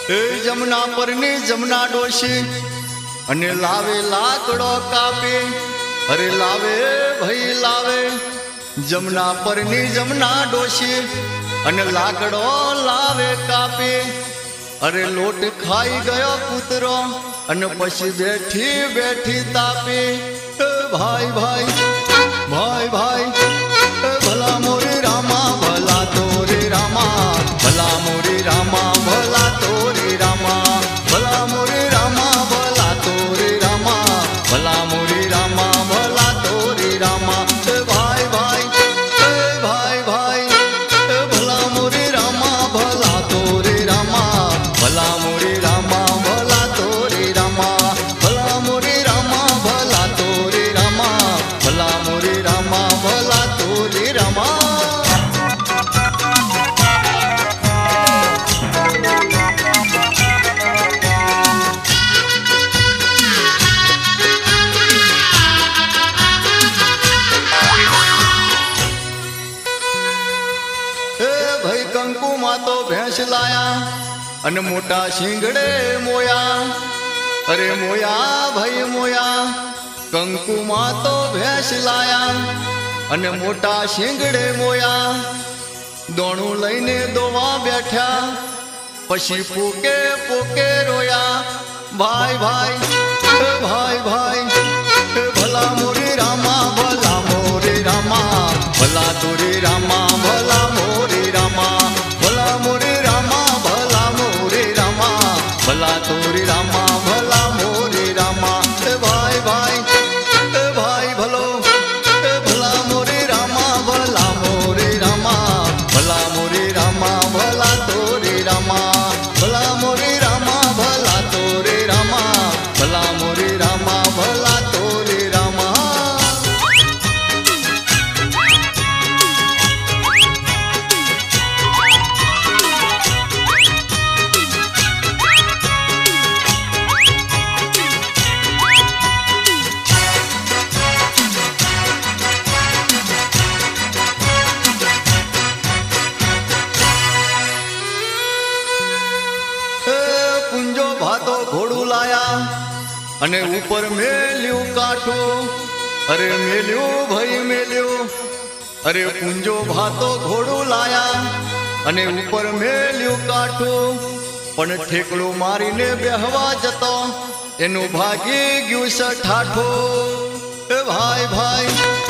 जमुना परनी जमुना डोशी अने लावे लाकड़ो कापे। अरे लावे भाई लावे जमुना परनी जमुना डोशी अने लाकड़ो लावे कापे। अरे लोट खाई गयो पुत्रो अने पछी बैठी बैठी तापे। भाई भाई भाई भाई भला मोरे रामा भला तोरे रामा भला मोरे रामा भला तोरे रामा भला मोरे रामा भला तोरे रामा भला मोरे रामा भला तोरे रामा। भाई भाई भाई भाई भला मोरे रामा भला तोरे रामा भला मोरे रामा भला तोरे रामा भला मोरे रामा भला तोरे रामा भला मोरे रामा भला तोरे रामा। भाई कंकु मां तो भैंस लाया अन मोटा शिंगड़े मोया। अरे मोया भाई मोया कंकु मां तो भैंस लाया अन मोटा शिंगड़े मोया। दोणू लईने दोवा बैठा पछी पोके पोके रोया। भाई भाई भाई भाई भला मोरे रामा भला मोरे रामा भला तोरे रामा भला मोरे रामा भला मोरे रामा भला मोरे रामा भला तोरे रामा भला मोरे रामा। भाई भाई भाई भलो भला मोरे रामा भला मोरे रामा भला मोरे रामा भला तोरे रामा भला मोरे रामा भला तोरे रामा भला मोरे रामा भला तोरे रामा। पुंजो भातो घोड़ू लाया अने ऊपर मेल्यू काठो। अरे मेल्यू भाई मेल्यू अरे पुंजो भातो घोड़ू लाया अने ऊपर मेल्यू काठो। पण ठेकड़ो मारीने बेहवा जतो एनु भागी गयु ठाठो। भाई भाई